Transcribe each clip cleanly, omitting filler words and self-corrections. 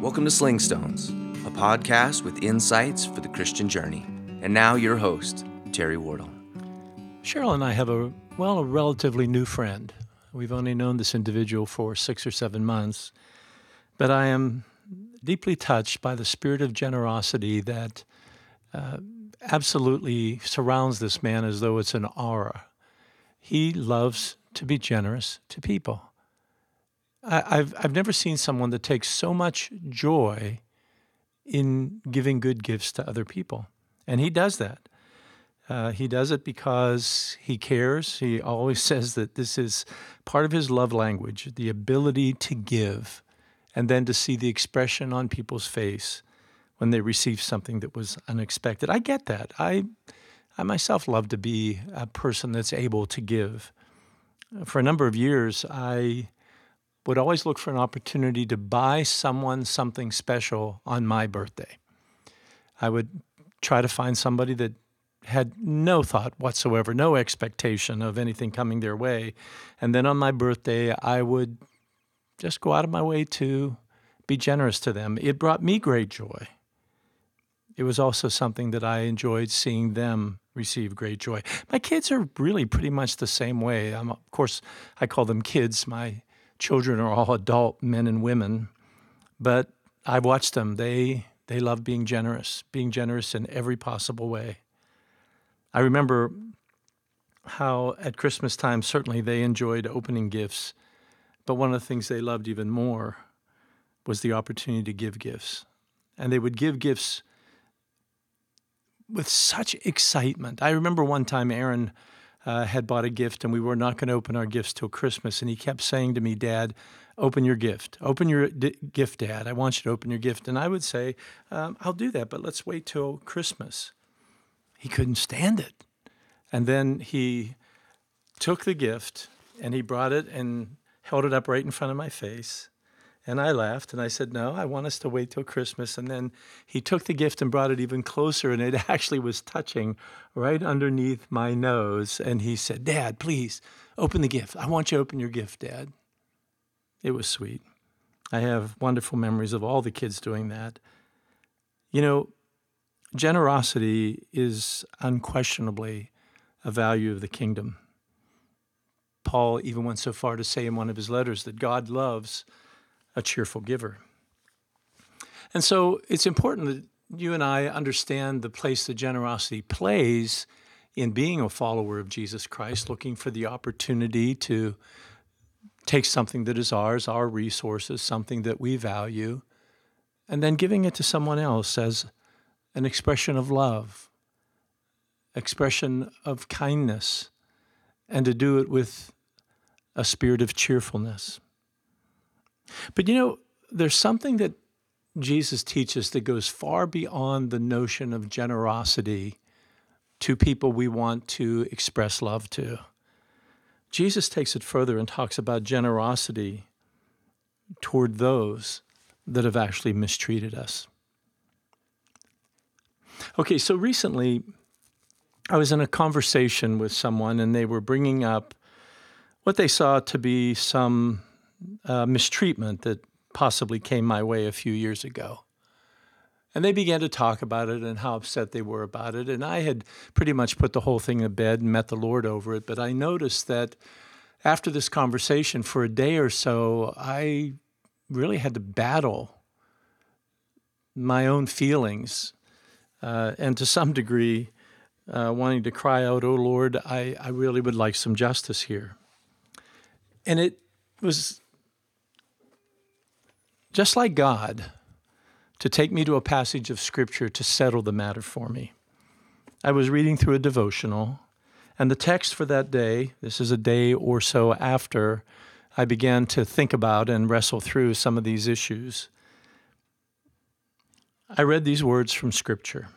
Welcome to Sling Stones, a podcast with insights for the Christian journey. And now your host, Terry Wardle. Cheryl and I have a relatively new friend. We've only known this individual for 6 or 7 months, but I am deeply touched by the spirit of generosity that absolutely surrounds this man as though it's an aura. He loves to be generous to people. I've never seen someone that takes so much joy in giving good gifts to other people, and he does that. He does it because he cares. He always says that this is part of his love language, the ability to give, and then to see the expression on people's face when they receive something that was unexpected. I get that. I myself love to be a person that's able to give. For a number of years, I would always look for an opportunity to buy someone something special on my birthday. I would try to find somebody that had no thought whatsoever, no expectation of anything coming their way. And then on my birthday, I would just go out of my way to be generous to them. It brought me great joy. It was also something that I enjoyed seeing them receive great joy. My kids are really pretty much the same way. Of course, I call them kids. My children are all adult men and women, but I watched them. They love being generous in every possible way. I remember how at Christmas time, certainly they enjoyed opening gifts, but one of the things they loved even more was the opportunity to give gifts. And they would give gifts with such excitement. I remember one time Aaron had bought a gift, and we were not going to open our gifts till Christmas. And he kept saying to me, "Dad, open your gift. Open your gift, Dad. I want you to open your gift." And I would say, "I'll do that, but let's wait till Christmas." He couldn't stand it. And then he took the gift, and he brought it and held it up right in front of my face. And I laughed, and I said, "No, I want us to wait till Christmas." And then he took the gift and brought it even closer, and it actually was touching right underneath my nose. And he said, "Dad, please, open the gift. I want you to open your gift, Dad." It was sweet. I have wonderful memories of all the kids doing that. You know, generosity is unquestionably a value of the kingdom. Paul even went so far to say in one of his letters that God loves a cheerful giver. And so it's important that you and I understand the place that generosity plays in being a follower of Jesus Christ, looking for the opportunity to take something that is ours, our resources, something that we value, and then giving it to someone else as an expression of love, expression of kindness, and to do it with a spirit of cheerfulness. But there's something that Jesus teaches that goes far beyond the notion of generosity to people we want to express love to. Jesus takes it further and talks about generosity toward those that have actually mistreated us. Okay, so recently I was in a conversation with someone, and they were bringing up what they saw to be some mistreatment that possibly came my way a few years ago. And they began to talk about it and how upset they were about it. And I had pretty much put the whole thing to bed and met the Lord over it. But I noticed that after this conversation for a day or so, I really had to battle my own feelings and to some degree wanting to cry out, "Oh Lord, I really would like some justice here." And it was just like God to take me to a passage of Scripture to settle the matter for me. I was reading through a devotional, and the text for that day, this is a day or so after I began to think about and wrestle through some of these issues. I read these words from Scripture.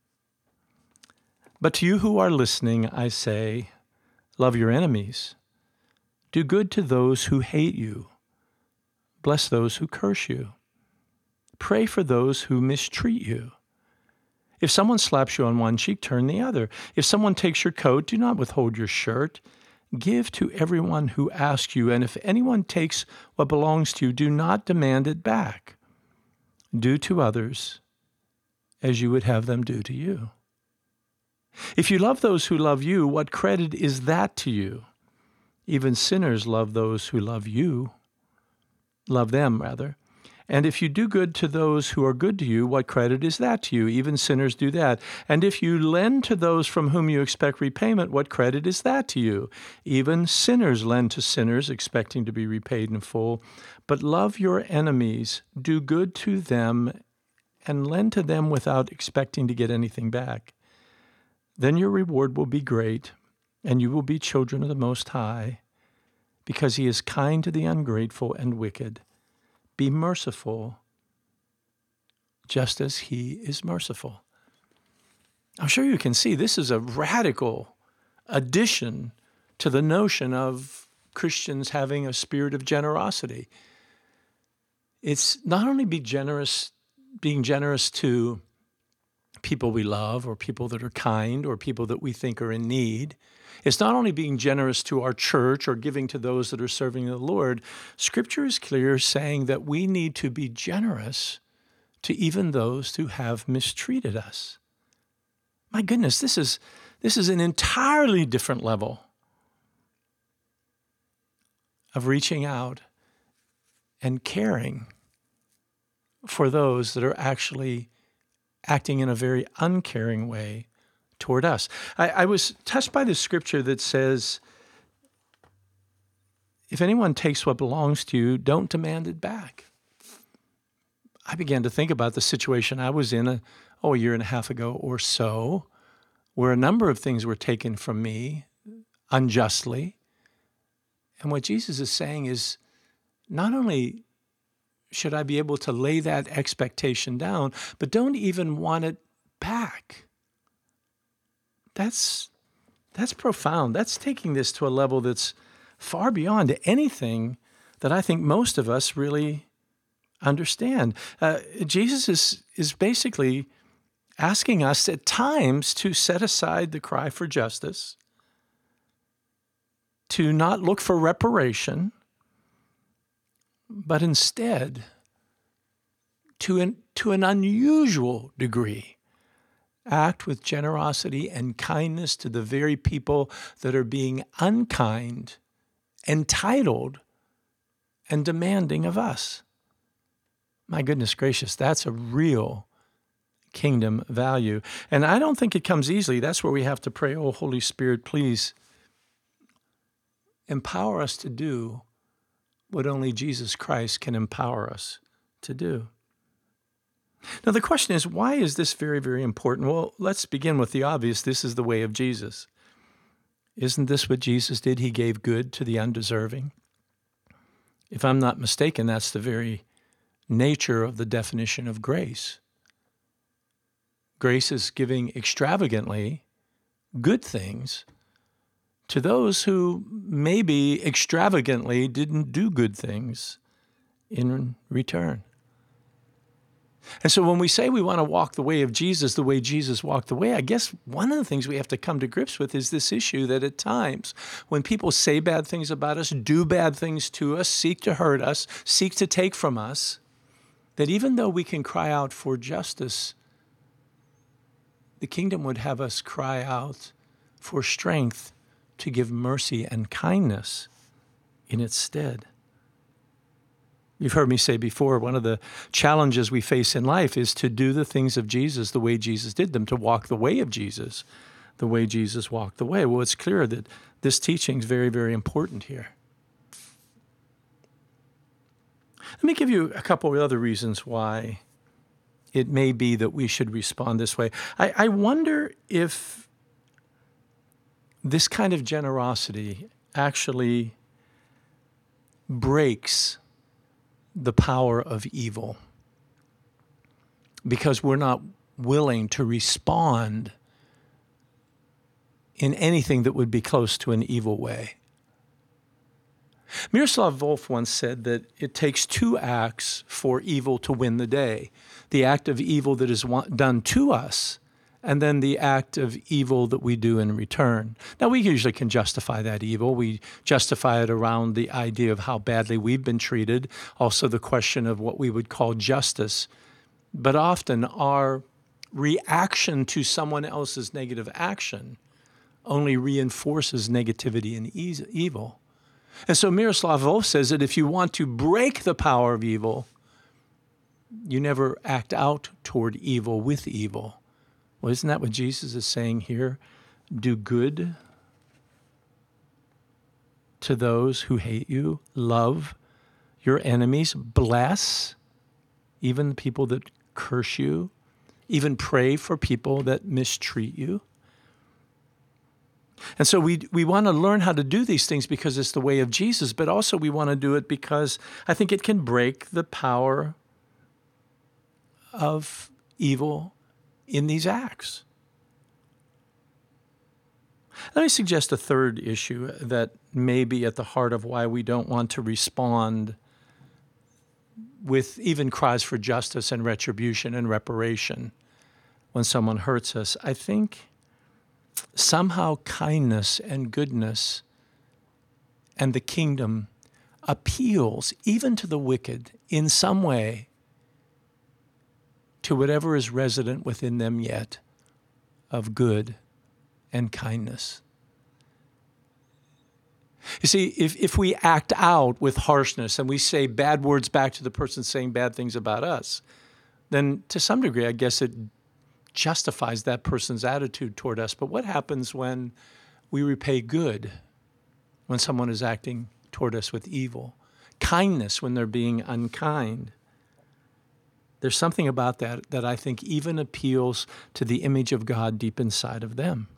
"But to you who are listening, I say, love your enemies. Do good to those who hate you. Bless those who curse you. Pray for those who mistreat you. If someone slaps you on one cheek, turn the other. If someone takes your coat, do not withhold your shirt. Give to everyone who asks you, and if anyone takes what belongs to you, do not demand it back. Do to others as you would have them do to you. If you love those who love you, what credit is that to you? Even sinners love those who love you. Love them, rather. And if you do good to those who are good to you, what credit is that to you? Even sinners do that. And if you lend to those from whom you expect repayment, what credit is that to you? Even sinners lend to sinners, expecting to be repaid in full. But love your enemies, do good to them, and lend to them without expecting to get anything back. Then your reward will be great, and you will be children of the Most High, because He is kind to the ungrateful and wicked. Be merciful, just as He is merciful. I'm sure you can see this is a radical addition to the notion of Christians having a spirit of generosity. It's not only being generous to people we love or people that are kind or people that we think are in need. It's not only being generous to our church or giving to those that are serving the Lord. Scripture is clear saying that we need to be generous to even those who have mistreated us. My goodness, this is an entirely different level of reaching out and caring for those that are actually acting in a very uncaring way toward us. I was touched by the scripture that says, if anyone takes what belongs to you, don't demand it back. I began to think about the situation I was in a year and a half ago or so, where a number of things were taken from me unjustly. And what Jesus is saying is, not only should I be able to lay that expectation down, but don't even want it back. That's profound. That's taking this to a level that's far beyond anything that I think most of us really understand. Jesus is basically asking us at times to set aside the cry for justice, to not look for reparation, but instead, to an unusual degree, act with generosity and kindness to the very people that are being unkind, entitled, and demanding of us. My goodness gracious, that's a real kingdom value. And I don't think it comes easily. That's where we have to pray, oh, Holy Spirit, please empower us to do what only Jesus Christ can empower us to do. Now, the question is, why is this very, very important? Well, let's begin with the obvious. This is the way of Jesus. Isn't this what Jesus did? He gave good to the undeserving. If I'm not mistaken, that's the very nature of the definition of grace. Grace is giving extravagantly good things to those who maybe extravagantly didn't do good things in return. And so when we say we want to walk the way of Jesus, the way Jesus walked the way, I guess one of the things we have to come to grips with is this issue that at times when people say bad things about us, do bad things to us, seek to hurt us, seek to take from us, that even though we can cry out for justice, the kingdom would have us cry out for strength to give mercy and kindness in its stead. You've heard me say before, one of the challenges we face in life is to do the things of Jesus the way Jesus did them, to walk the way of Jesus the way Jesus walked the way. Well, it's clear that this teaching is very, very important here. Let me give you a couple of other reasons why it may be that we should respond this way. I wonder if this kind of generosity actually breaks the power of evil, because we're not willing to respond in anything that would be close to an evil way. Miroslav Volf once said that it takes two acts for evil to win the day: the act of evil that is done to us, and then the act of evil that we do in return. Now, we usually can justify that evil. We justify it around the idea of how badly we've been treated, also the question of what we would call justice. But often our reaction to someone else's negative action only reinforces negativity and evil. And so Miroslav Volf says that if you want to break the power of evil, you never act out toward evil with evil. Well, isn't that what Jesus is saying here? Do good to those who hate you, love your enemies, bless even the people that curse you, even pray for people that mistreat you. And so we want to learn how to do these things because it's the way of Jesus, but also we want to do it because I think it can break the power of evil in these acts. Let me suggest a third issue that may be at the heart of why we don't want to respond with even cries for justice and retribution and reparation when someone hurts us. I think somehow kindness and goodness and the kingdom appeals even to the wicked in some way to whatever is resident within them yet of good and kindness. You see, if we act out with harshness and we say bad words back to the person saying bad things about us, then to some degree, I guess it justifies that person's attitude toward us. But what happens when we repay good when someone is acting toward us with evil? Kindness when they're being unkind. There's something about that I think even appeals to the image of God deep inside of them.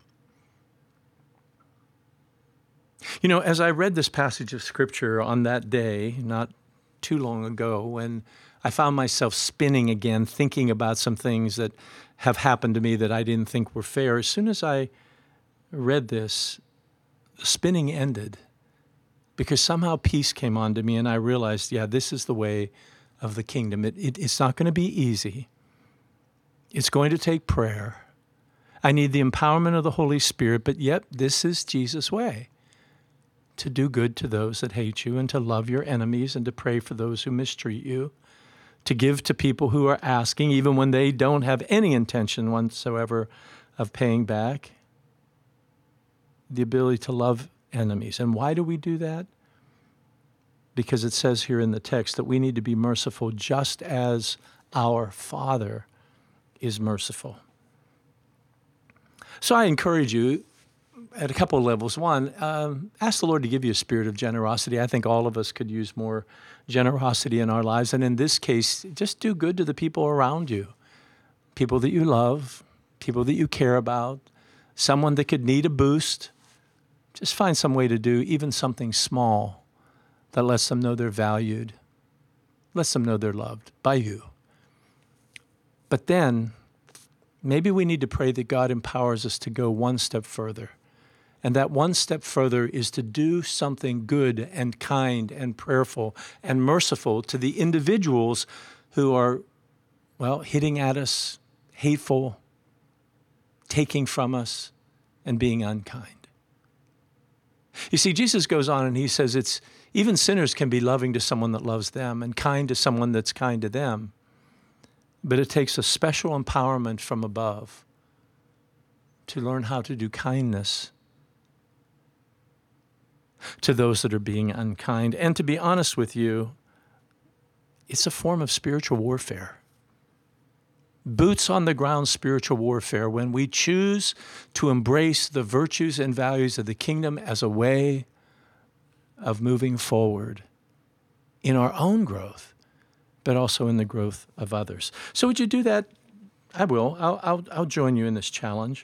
You know, as I read this passage of Scripture on that day, not too long ago, when I found myself spinning again, thinking about some things that have happened to me that I didn't think were fair, as soon as I read this, the spinning ended because somehow peace came onto me and I realized, yeah, this is the way of the kingdom. It's not going to be easy. It's going to take prayer. I need the empowerment of the Holy Spirit, but yet this is Jesus' way. To do good to those that hate you and to love your enemies and to pray for those who mistreat you, to give to people who are asking even when they don't have any intention whatsoever of paying back, the ability to love enemies. And why do we do that? Because it says here in the text that we need to be merciful just as our Father is merciful. So I encourage you at a couple of levels. One, ask the Lord to give you a spirit of generosity. I think all of us could use more generosity in our lives. And in this case, just do good to the people around you, people that you love, people that you care about, someone that could need a boost. Just find some way to do even something small that lets them know they're valued, lets them know they're loved by you. But then maybe we need to pray that God empowers us to go one step further. And that one step further is to do something good and kind and prayerful and merciful to the individuals who are, well, hitting at us, hateful, taking from us, and being unkind. You see, Jesus goes on and he says even sinners can be loving to someone that loves them and kind to someone that's kind to them. But it takes a special empowerment from above to learn how to do kindness to those that are being unkind. And to be honest with you, it's a form of spiritual warfare. Boots on the ground spiritual warfare when we choose to embrace the virtues and values of the kingdom as a way of moving forward in our own growth, but also in the growth of others. So would you do that? I will. I'll join you in this challenge.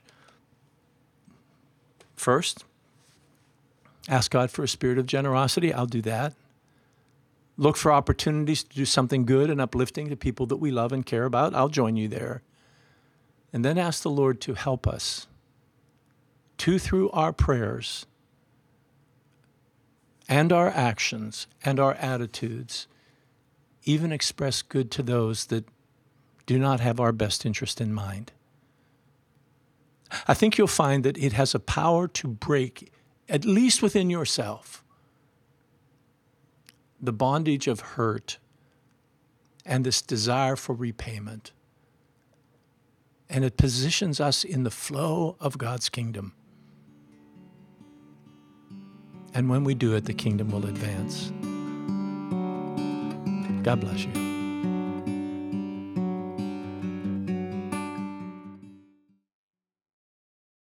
First, ask God for a spirit of generosity. I'll do that. Look for opportunities to do something good and uplifting to people that we love and care about. I'll join you there. And then ask the Lord to help us to, through our prayers and our actions and our attitudes, even express good to those that do not have our best interest in mind. I think you'll find that it has a power to break, at least within yourself, the bondage of hurt and this desire for repayment. and it positions us in the flow of God's kingdom. And when we do it, the kingdom will advance. God bless you.